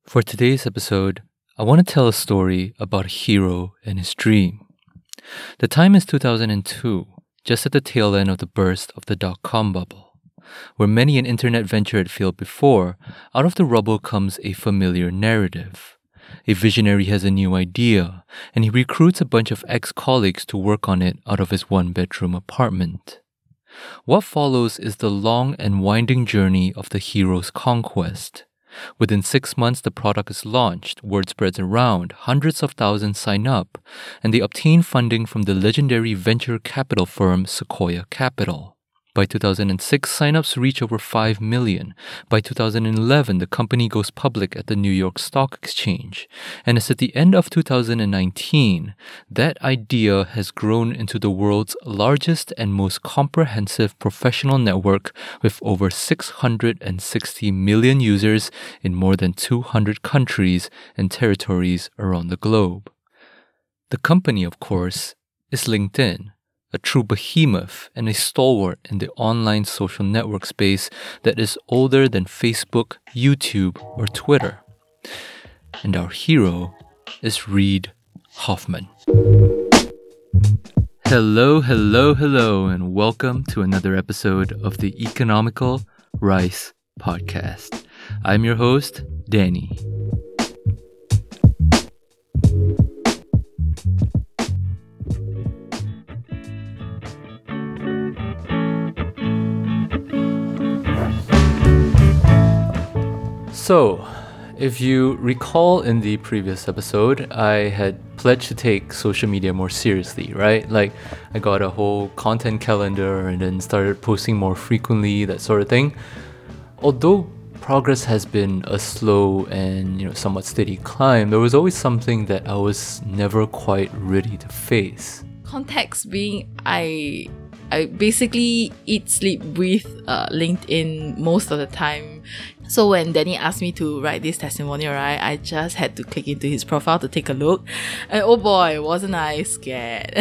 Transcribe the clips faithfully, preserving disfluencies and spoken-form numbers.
For today's episode, I want to tell a story about a hero and his dream. The time is two thousand two, just at the tail end of the burst of the dot-com bubble. Where many an internet venture had failed before, out of the rubble comes a familiar narrative. A visionary has a new idea, and he recruits a bunch of ex-colleagues to work on it out of his one-bedroom apartment. What follows is the long and winding journey of the hero's conquest. Within six months, the product is launched, word spreads around, hundreds of thousands sign up, and they obtain funding from the legendary venture capital firm Sequoia Capital. By two thousand six, signups reach over five million. By two thousand eleven, the company goes public at the New York Stock Exchange. And as at the end of two thousand nineteen, that idea has grown into the world's largest and most comprehensive professional network with over six hundred sixty million users in more than two hundred countries and territories around the globe. The company, of course, is LinkedIn, a true behemoth and a stalwart in the online social network space that is older than Facebook, YouTube, or Twitter. And our hero is Reid Hoffman. Hello, hello, hello, and welcome to another episode of the Economical Rice Podcast. I'm your host, Danny. So, if you recall in the previous episode, I had pledged to take social media more seriously, right? Like, I got a whole content calendar and then started posting more frequently, that sort of thing. Although progress has been a slow and, you know, somewhat steady climb, there was always something that I was never quite ready to face. Context being, I I basically eat, sleep, breathe uh, LinkedIn most of the time. So when Danny asked me to write this testimonial, right, I just had to click into his profile to take a look. And oh boy, wasn't I scared.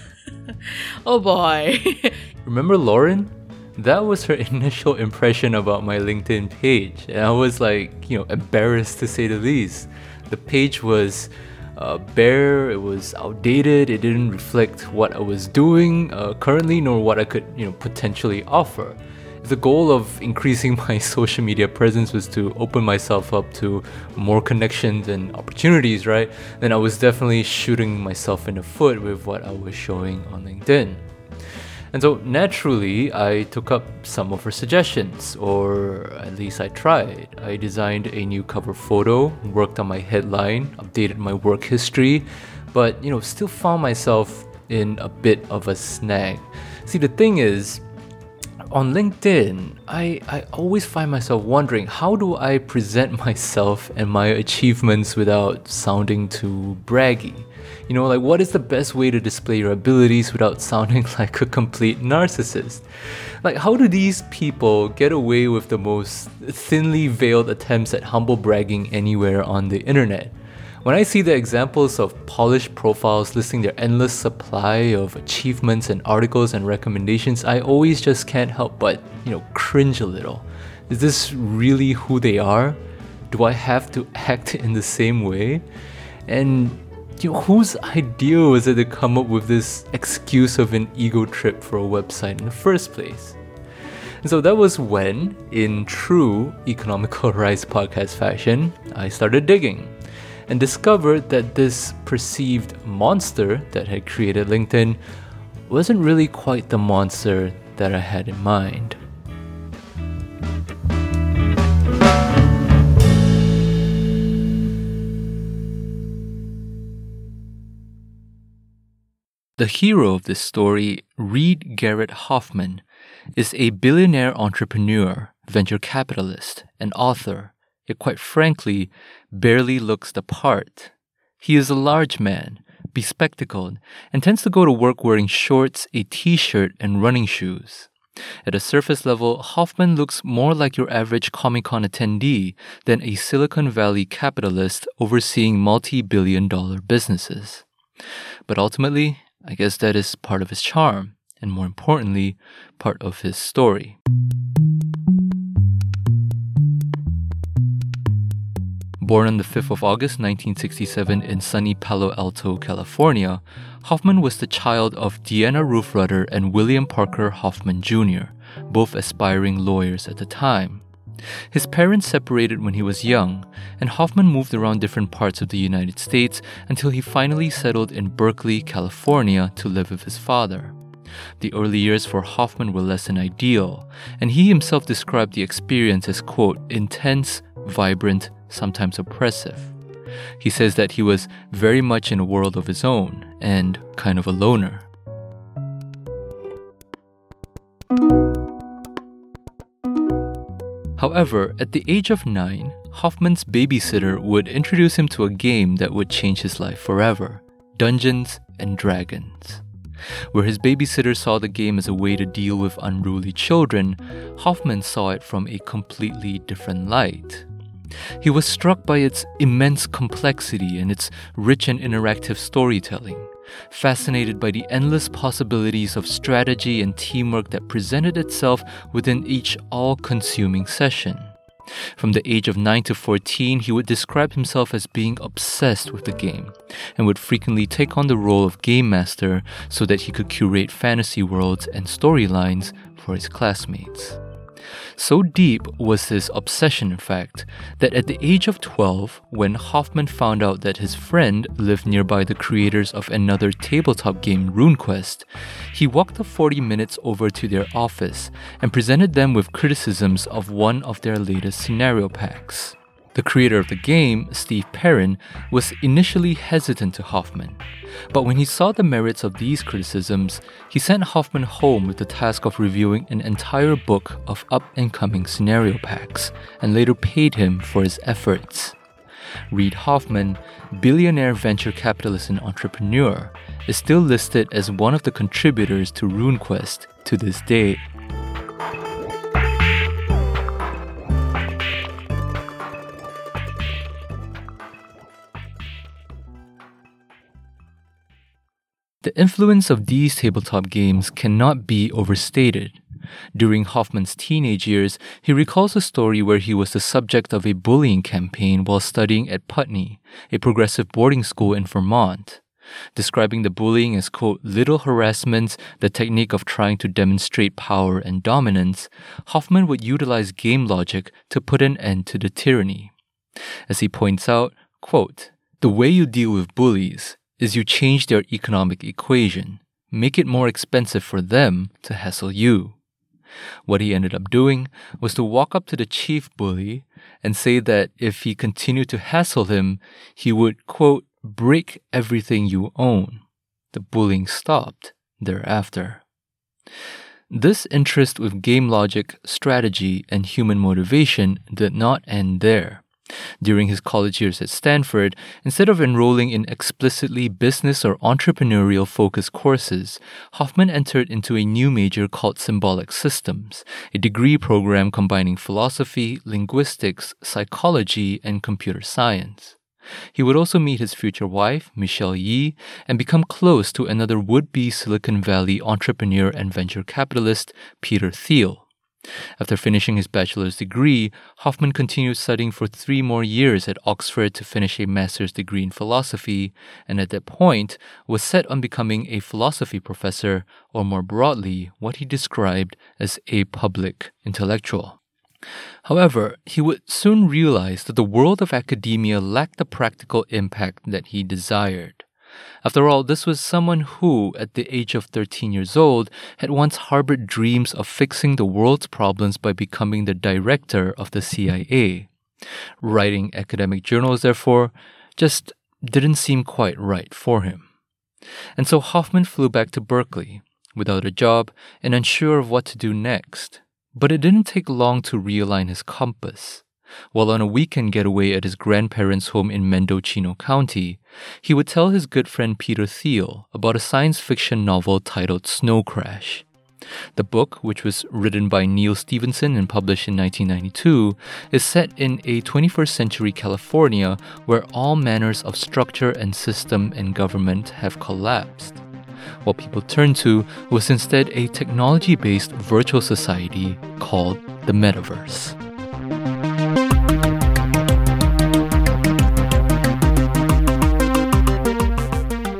Oh boy. Remember Lauren? That was her initial impression about my LinkedIn page. And I was like, you know, embarrassed to say the least. The page was uh, bare, it was outdated, it didn't reflect what I was doing uh, currently, nor what I could, you know, potentially offer. If the goal of increasing my social media presence was to open myself up to more connections and opportunities, right, then I was definitely shooting myself in the foot with what I was showing on LinkedIn. And so naturally, I took up some of her suggestions, or at least I tried. I designed a new cover photo, worked on my headline, updated my work history, but, you know, still found myself in a bit of a snag. See, the thing is, on LinkedIn, I, I always find myself wondering, how do I present myself and my achievements without sounding too braggy? You know, like, what is the best way to display your abilities without sounding like a complete narcissist? Like, how do these people get away with the most thinly veiled attempts at humble bragging anywhere on the internet? When I see the examples of polished profiles listing their endless supply of achievements and articles and recommendations, I always just can't help but, you know, cringe a little. Is this really who they are? Do I have to act in the same way? And, you know, whose idea was it to come up with this excuse of an ego trip for a website in the first place? And so that was when, in true Economical Rice Podcast fashion, I started digging and discovered that this perceived monster that had created LinkedIn wasn't really quite the monster that I had in mind. The hero of this story, Reid Garrett Hoffman, is a billionaire entrepreneur, venture capitalist, and author. Yet quite frankly, barely looks the part. He is a large man, bespectacled, and tends to go to work wearing shorts, a t-shirt, and running shoes. At a surface level, Hoffman looks more like your average Comic-Con attendee than a Silicon Valley capitalist overseeing multi-billion dollar businesses. But ultimately, I guess that is part of his charm, and more importantly, part of his story. Born on the fifth of August nineteen sixty-seven in sunny Palo Alto, California, Hoffman was the child of Deanna Ruth Rudder and William Parker Hoffman Junior, both aspiring lawyers at the time. His parents separated when he was young, and Hoffman moved around different parts of the United States until he finally settled in Berkeley, California to live with his father. The early years for Hoffman were less than ideal, and he himself described the experience as, quote, intense, vibrant, sometimes oppressive. He says that he was very much in a world of his own and kind of a loner. However, at the age of nine, Hoffman's babysitter would introduce him to a game that would change his life forever, Dungeons and Dragons. Where his babysitter saw the game as a way to deal with unruly children, Hoffman saw it from a completely different light. He was struck by its immense complexity and its rich and interactive storytelling, fascinated by the endless possibilities of strategy and teamwork that presented itself within each all-consuming session. From the age of nine to fourteen, he would describe himself as being obsessed with the game and would frequently take on the role of game master so that he could curate fantasy worlds and storylines for his classmates. So deep was this obsession, in fact, that at the age of twelve, when Hoffman found out that his friend lived nearby the creators of another tabletop game, RuneQuest, he walked the forty minutes over to their office and presented them with criticisms of one of their latest scenario packs. The creator of the game, Steve Perrin, was initially hesitant to Hoffman, but when he saw the merits of these criticisms, he sent Hoffman home with the task of reviewing an entire book of up-and-coming scenario packs, and later paid him for his efforts. Reid Hoffman, billionaire venture capitalist and entrepreneur, is still listed as one of the contributors to RuneQuest to this day. The influence of these tabletop games cannot be overstated. During Hoffman's teenage years, he recalls a story where he was the subject of a bullying campaign while studying at Putney, a progressive boarding school in Vermont. Describing the bullying as, quote, little harassments, the technique of trying to demonstrate power and dominance, Hoffman would utilize game logic to put an end to the tyranny. As he points out, quote, the way you deal with bullies is you change their economic equation, make it more expensive for them to hassle you. What he ended up doing was to walk up to the chief bully and say that if he continued to hassle him, he would, quote, break everything you own. The bullying stopped thereafter. This interest with game logic, strategy, and human motivation did not end there. During his college years at Stanford, instead of enrolling in explicitly business or entrepreneurial focused courses, Hoffman entered into a new major called Symbolic Systems, a degree program combining philosophy, linguistics, psychology, and computer science. He would also meet his future wife, Michelle Yee, and become close to another would-be Silicon Valley entrepreneur and venture capitalist, Peter Thiel. After finishing his bachelor's degree, Hoffman continued studying for three more years at Oxford to finish a master's degree in philosophy, and at that point was set on becoming a philosophy professor, or more broadly, what he described as a public intellectual. However, he would soon realize that the world of academia lacked the practical impact that he desired. After all, this was someone who, at the age of thirteen years old, had once harbored dreams of fixing the world's problems by becoming the director of the C I A. Writing academic journals, therefore, just didn't seem quite right for him. And so Hoffman flew back to Berkeley, without a job and unsure of what to do next. But it didn't take long to realign his compass. While on a weekend getaway at his grandparents' home in Mendocino County, he would tell his good friend Peter Thiel about a science fiction novel titled Snow Crash. The book, which was written by Neal Stephenson and published in nineteen ninety-two, is set in a twenty-first century California where all manners of structure and system and government have collapsed. What people turned to was instead a technology-based virtual society called the Metaverse.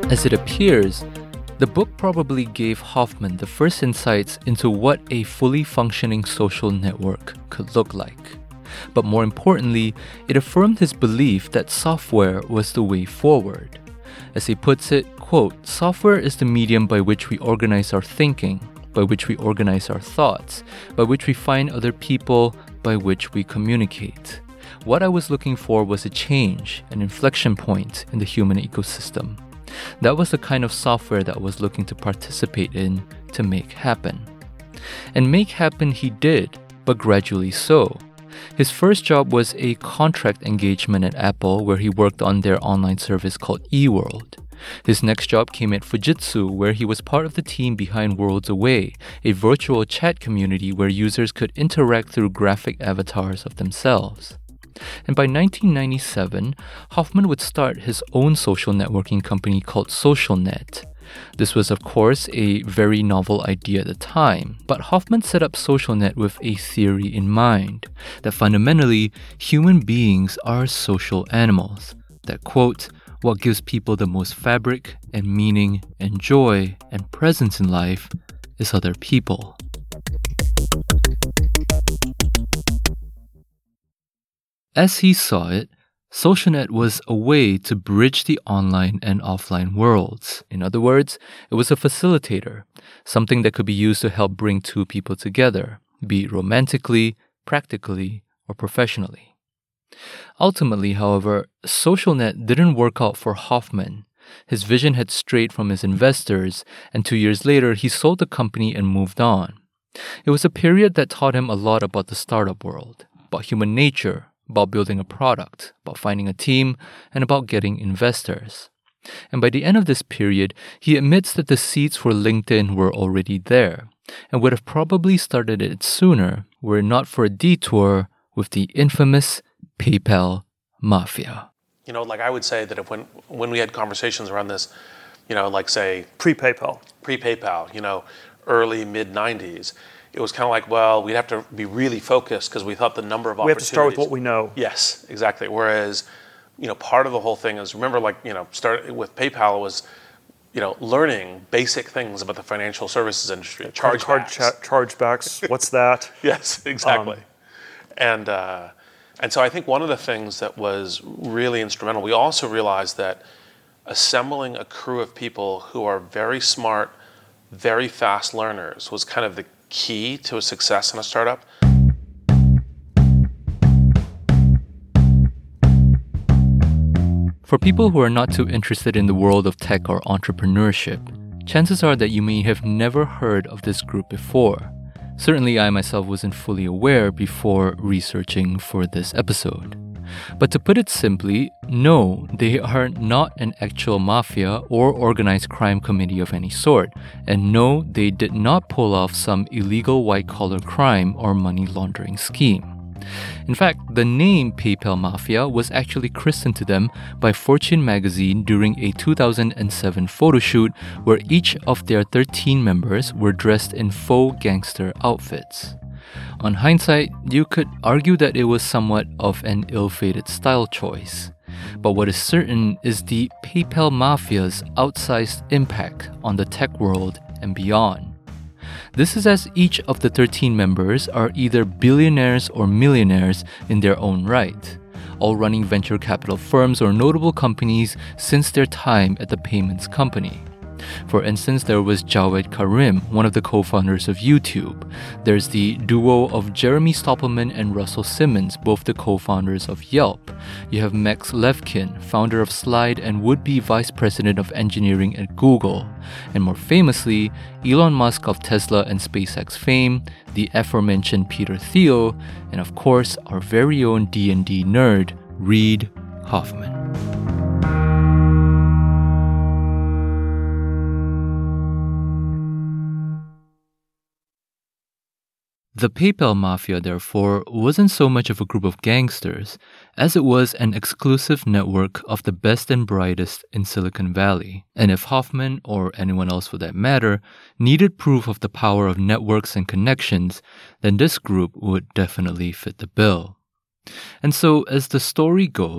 As it appears, the book probably gave Hoffman the first insights into what a fully functioning social network could look like. But more importantly, it affirmed his belief that software was the way forward. As he puts it, quote, "Software is the medium by which we organize our thinking, by which we organize our thoughts, by which we find other people, by which we communicate. What I was looking for was a change, an inflection point in the human ecosystem. That was the kind of software that I was looking to participate in to make happen." And make happen he did, but gradually so. His first job was a contract engagement at Apple, where he worked on their online service called eWorld. His next job came at Fujitsu, where he was part of the team behind Worlds Away, a virtual chat community where users could interact through graphic avatars of themselves. And by nineteen ninety-seven, Hoffman would start his own social networking company called SocialNet. This was, of course, a very novel idea at the time, but Hoffman set up SocialNet with a theory in mind, that fundamentally, human beings are social animals, that, quote, "what gives people the most fabric and meaning and joy and presence in life is other people." As he saw it, SocialNet was a way to bridge the online and offline worlds. In other words, it was a facilitator, something that could be used to help bring two people together, be it romantically, practically, or professionally. Ultimately, however, SocialNet didn't work out for Hoffman. His vision had strayed from his investors, and two years later, he sold the company and moved on. It was a period that taught him a lot about the startup world, about human nature, about building a product, about finding a team, and about getting investors. And by the end of this period, he admits that the seeds for LinkedIn were already there, and would have probably started it sooner were it not for a detour with the infamous PayPal Mafia. You know, like I would say that if when, when we had conversations around this, you know, like say... Pre-PayPal. Pre-PayPal, you know, early, mid-nineties, it was kind of like, well, we'd have to be really focused because we thought the number of we opportunities... We have to start with what we know. Yes, exactly. Whereas, you know, part of the whole thing is, remember, like, you know, start with PayPal was, you know, learning basic things about the financial services industry. Chargebacks. Card cha- chargebacks. What's that? Yes, exactly. Um, and uh, and so I think one of the things that was really instrumental, we also realized that assembling a crew of people who are very smart, very fast learners was kind of the key to a success in a startup. For people who are not too interested in the world of tech or entrepreneurship, chances are that you may have never heard of this group before. Certainly, I myself wasn't fully aware before researching for this episode. But to put it simply, no, they are not an actual mafia or organized crime committee of any sort. And no, they did not pull off some illegal white-collar crime or money laundering scheme. In fact, the name PayPal Mafia was actually christened to them by Fortune magazine during a two thousand seven photo shoot where each of their thirteen members were dressed in faux gangster outfits. On hindsight, you could argue that it was somewhat of an ill-fated style choice. But what is certain is the PayPal Mafia's outsized impact on the tech world and beyond. This is as each of the thirteen members are either billionaires or millionaires in their own right, all running venture capital firms or notable companies since their time at the payments company. For instance, there was Jawed Karim, one of the co-founders of YouTube. There's the duo of Jeremy Stoppelman and Russell Simmons, both the co-founders of Yelp. You have Max Levchin, founder of Slide and would-be vice president of engineering at Google. And more famously, Elon Musk of Tesla and SpaceX fame, the aforementioned Peter Thiel, and of course, our very own D and D nerd, Reid Hoffman. The PayPal Mafia, therefore, wasn't so much of a group of gangsters as it was an exclusive network of the best and brightest in Silicon Valley. And if Hoffman, or anyone else for that matter, needed proof of the power of networks and connections, then this group would definitely fit the bill. And so, as the story goes,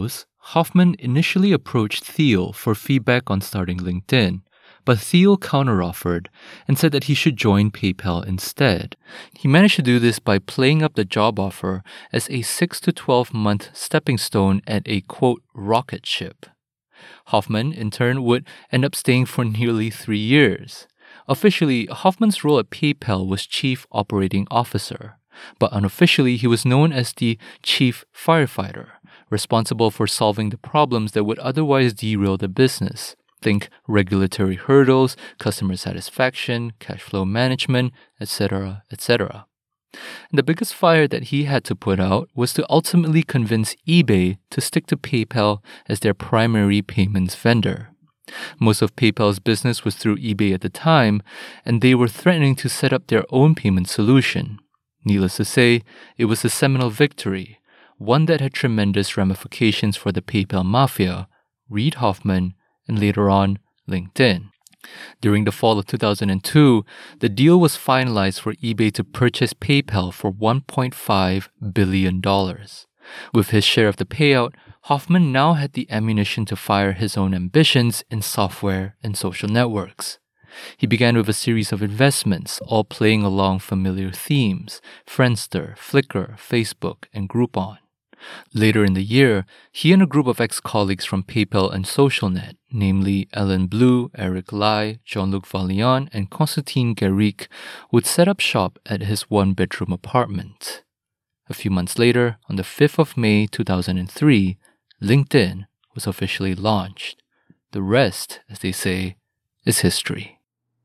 Hoffman initially approached Thiel for feedback on starting LinkedIn, but Thiel counteroffered and said that he should join PayPal instead. He managed to do this by playing up the job offer as a six to twelve month stepping stone at a, quote, rocket ship. Hoffman, in turn, would end up staying for nearly three years. Officially, Hoffman's role at PayPal was Chief Operating Officer, but unofficially, he was known as the Chief Firefighter, responsible for solving the problems that would otherwise derail the business. Think regulatory hurdles, customer satisfaction, cash flow management, et cetera, et cetera. The biggest fire that he had to put out was to ultimately convince eBay to stick to PayPal as their primary payments vendor. Most of PayPal's business was through eBay at the time, and they were threatening to set up their own payment solution. Needless to say, it was a seminal victory, one that had tremendous ramifications for the PayPal mafia, Reid Hoffman, and later on, LinkedIn. During the fall of two thousand two, the deal was finalized for eBay to purchase PayPal for one point five billion dollars. With his share of the payout, Hoffman now had the ammunition to fire his own ambitions in software and social networks. He began with a series of investments, all playing along familiar themes: Friendster, Flickr, Facebook, and Groupon. Later in the year, he and a group of ex-colleagues from PayPal and SocialNet, namely Ellen Blue, Eric Lai, Jean-Luc Valliant, and Constantine Garrick, would set up shop at his one-bedroom apartment. A few months later, on the fifth of May two thousand three, LinkedIn was officially launched. The rest, as they say, is history.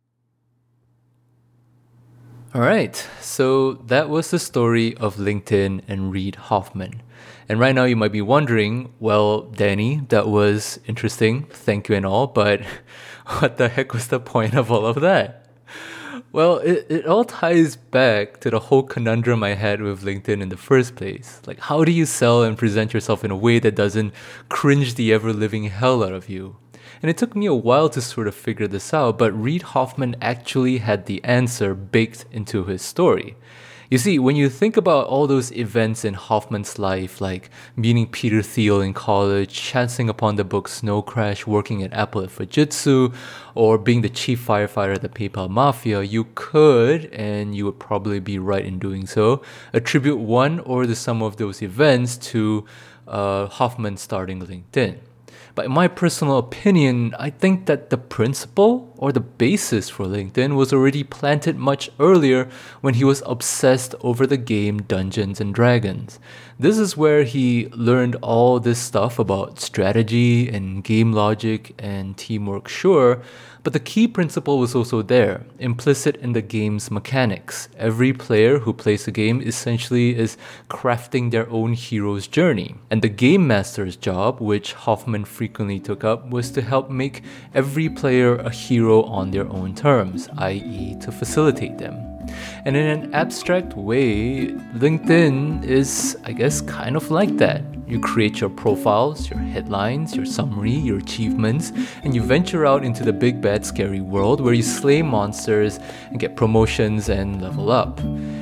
All right, so that was the story of LinkedIn and Reid Hoffman. And right now you might be wondering, well, Danny, that was interesting, thank you and all, but what the heck was the point of all of that? Well, it, it all ties back to the whole conundrum I had with LinkedIn in the first place. Like, how do you sell and present yourself in a way that doesn't cringe the ever-living hell out of you? And it took me a while to sort of figure this out, but Reid Hoffman actually had the answer baked into his story. You see, when you think about all those events in Hoffman's life, like meeting Peter Thiel in college, chancing upon the book Snow Crash, working at Apple at Fujitsu, or being the chief firefighter at the PayPal Mafia, you could, and you would probably be right in doing so, attribute one or the sum of those events to uh, Hoffman starting LinkedIn. But in my personal opinion, I think that the principle or the basis for LinkedIn was already planted much earlier when he was obsessed over the game Dungeons and Dragons. This is where he learned all this stuff about strategy and game logic and teamwork, sure, but the key principle was also there, implicit in the game's mechanics. Every player who plays the game essentially is crafting their own hero's journey. And the game master's job, which Hoffman frequently took up, was to help make every player a hero on their own terms, that is to facilitate them. And in an abstract way, LinkedIn is, I guess, kind of like that. You create your profiles, your headlines, your summary, your achievements, and you venture out into the big bad scary world where you slay monsters and get promotions and level up.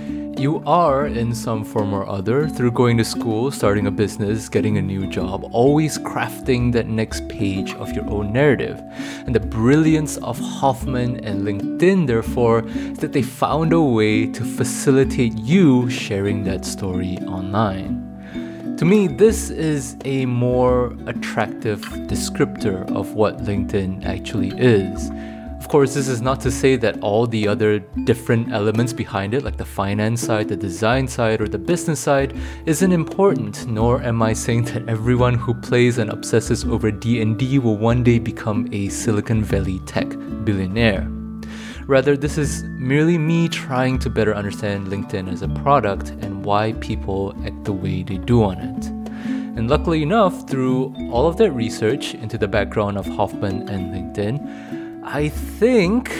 You are, in some form or other, through going to school, starting a business, getting a new job, always crafting that next page of your own narrative. And the brilliance of Hoffman and LinkedIn, therefore, is that they found a way to facilitate you sharing that story online. To me, this is a more attractive descriptor of what LinkedIn actually is. Of course, this is not to say that all the other different elements behind it, like the finance side, the design side, or the business side, isn't important, nor am I saying that everyone who plays and obsesses over D and D will one day become a Silicon Valley tech billionaire. Rather, this is merely me trying to better understand LinkedIn as a product and why people act the way they do on it. And luckily enough, through all of that research into the background of Hoffman and LinkedIn, I think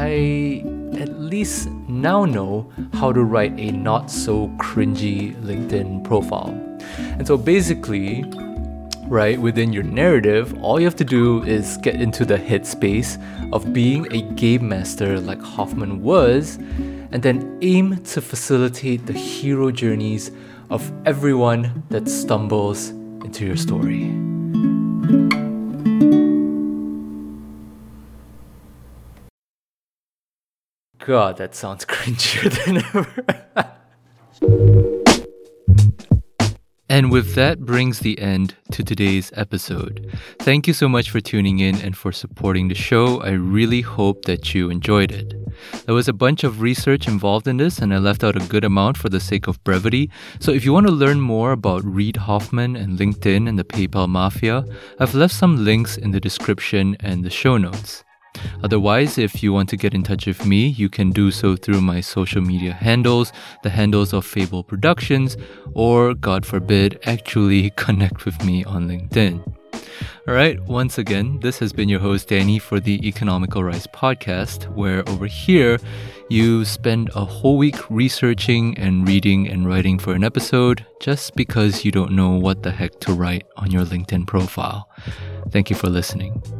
I at least now know how to write a not so cringy LinkedIn profile. And so basically, right, within your narrative, all you have to do is get into the headspace of being a game master like Hoffman was, and then aim to facilitate the hero journeys of everyone that stumbles into your story. God, that sounds cringier than ever. And with that brings the end to today's episode. Thank you so much for tuning in and for supporting the show. I really hope that you enjoyed it. There was a bunch of research involved in this, and I left out a good amount for the sake of brevity. So if you want to learn more about Reid Hoffman and LinkedIn and the PayPal Mafia, I've left some links in the description and the show notes. Otherwise, if you want to get in touch with me, you can do so through my social media handles, the handles of Fable Productions, or, God forbid, actually connect with me on LinkedIn. Alright, once again, this has been your host Danny for the Economical Rise podcast, where over here, you spend a whole week researching and reading and writing for an episode just because you don't know what the heck to write on your LinkedIn profile. Thank you for listening.